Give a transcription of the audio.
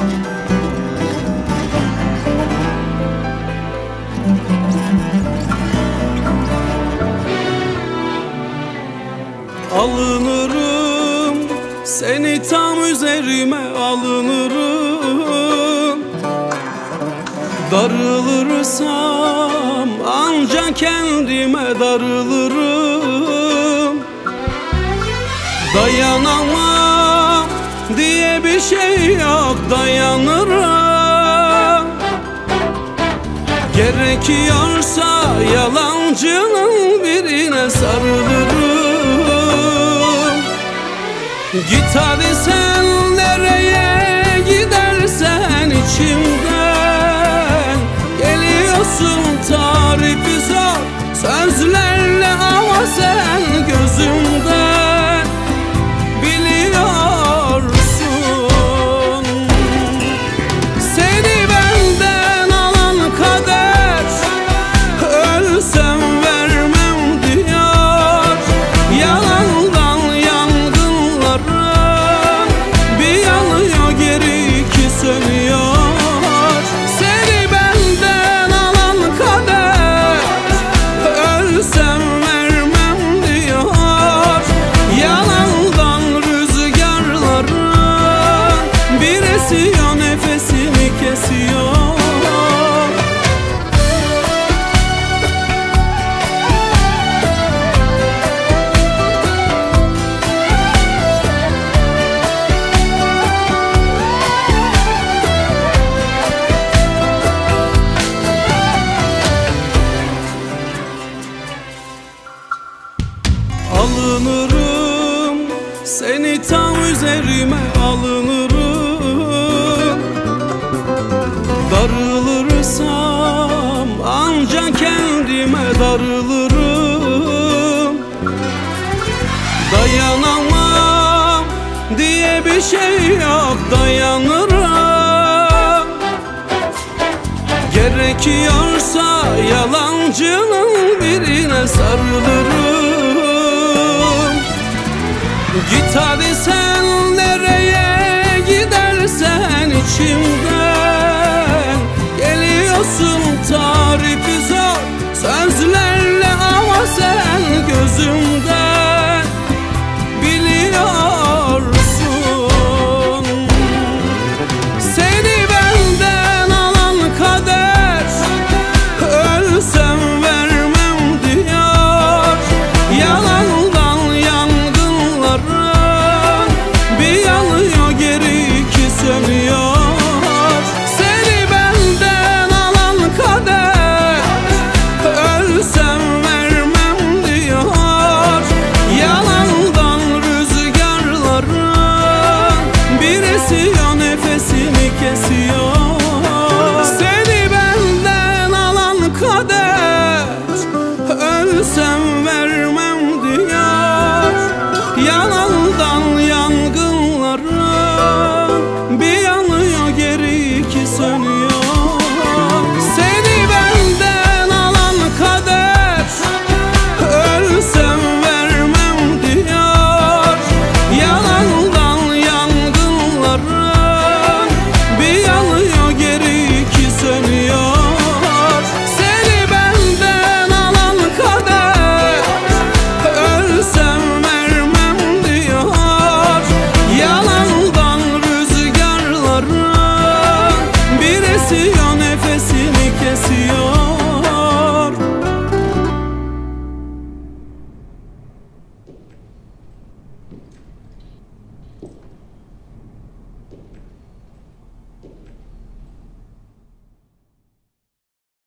Alınırım, seni tam üzerime alınırım. Darılırsam ancak kendime darılırım. Dayanamam diye bir şey yok, dayanırım. Gerekiyorsa yalancının birine sarılırım. Git hadi sen nereye gidersen içimden. Geliyorsun tarifi zor sözlerle ama sen gözümden biliyorsun. Seni benden alan kader ölsem vermem diyor. Yalandan yangınların bir yanıyor geri iki sönüyor. Seni benden alan kader ölsem vermem diyor. Yalandan rüzgarların bir esiyor nefesimi kesiyor. Alınırım, seni tam üzerime alınırım. Darılırsam ancak kendime darılırım. Dayanamam diye bir şey yok, dayanırım. Gerekiyorsa yalancının birine sarılırım. Git hadi sen nereye gidersen içimden. Geliyorsun tarifi zor sözlerle ama sen gözümden biliyorsun. Seni benden alan kader ölsem vermem diyor. Yalandan yangınların bir yanıyor geri iki sönüyor. Seni benden alan kader ölsem vermem diyor. Yalandan rüzgarların bir esiyor nefesimi kesiyor.